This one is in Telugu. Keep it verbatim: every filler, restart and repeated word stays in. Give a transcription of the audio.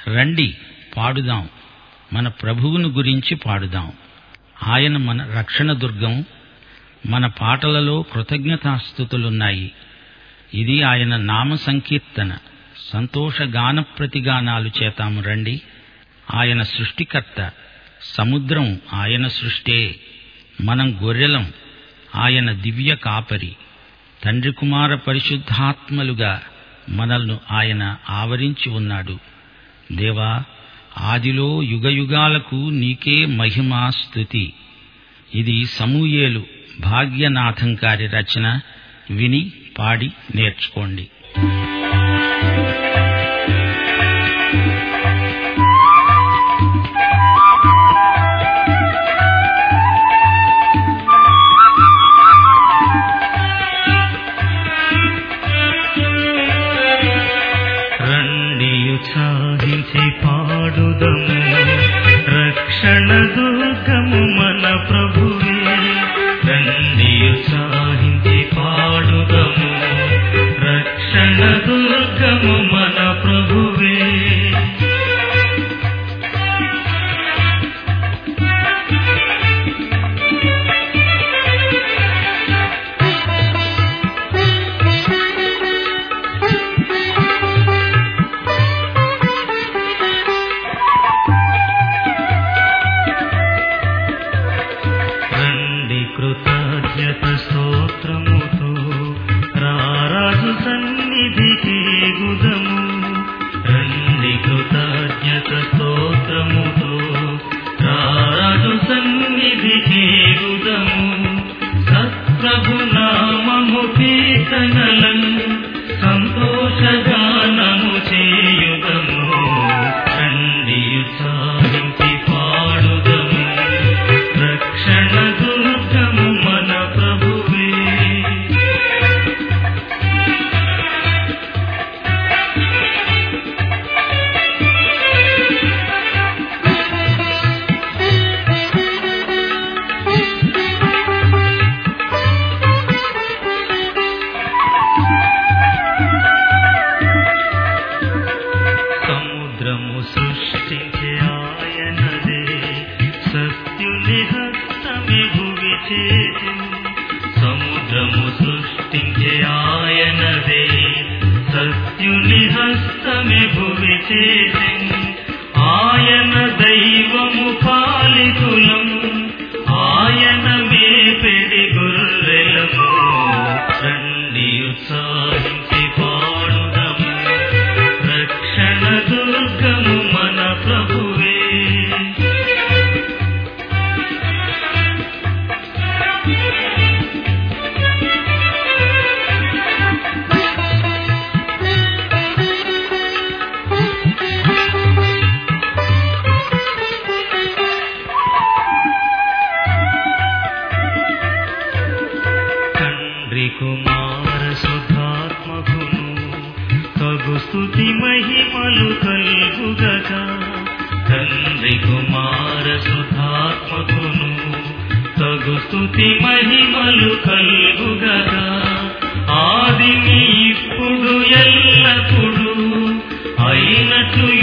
రండి పాడుదాం, మన ప్రభువును గురించి పాడుదాం. ఆయన మన రక్షణ దుర్గం. మన పాటలలో కృతజ్ఞతాస్తుతులున్నాయి. ఇది ఆయన నామ సంకీర్తన. సంతోషగాన ప్రతిగానాలు చేతాము రండి. ఆయన సృష్టికర్త. సముద్రం ఆయన సృష్టే. మనం గొర్రెలం. ఆయన దివ్య కాపరి. తండ్రి కుమార పరిశుద్ధాత్మలుగా మనల్ని ఆయన ఆవరించి ఉన్నాడు. దేవా, ఆదిలో యుగయుగాలకు నీకే మహిమా స్తుతి. ఇది సమూయేలు భాగ్యనాథం గారి రచన. విని పాడి నేర్చుకోండి. ఉత్సాహించి పాడుదము, రక్షణ దుర్గము మన ప్రభువే. రండి ఉత్సాహించి పాడుదము, రక్షణ దుర్గము మన ప్రభువే. కృతజ్ఞత స్తోత్రముతో రారాజు సన్నిధికి గుదము. రండి కృతజ్ఞత స్తోత్రముతో రారాజు సన్నిధికి గుదము. సత్ప్రభు నామము కీర్తనలను సంతోషగానము చేయుదము. రండి ఉత్సాహించి పాడుదము, రక్షణ దుర్గము మన ప్రభువే. సముద్రము సృష్టించే ఆయనదే, సత్యుని హస్తమే భువి చేసెను. సముద్రము సృష్టించే ఆయనదే, సత్యుని హస్తమే భువి చేసెను. ఆయన దైవము పాలితులము, ఆయన మేపెడి గొర్రెలము. రండి ఉత్సాహించి పాడుదము, రక్షణ దుర్గము మన ప్రభువే. తండ్రి కుమార సుధాత్మకును తగు స్తుతి మహిమలు కల్గుగగా. తండ్రి కుమార సుధాత్మకును తగు స్తుతి మహిమలు కల్గుగగా. ఆదిని ఇప్పుడు ఎల్లప్పుడు అయినట్లు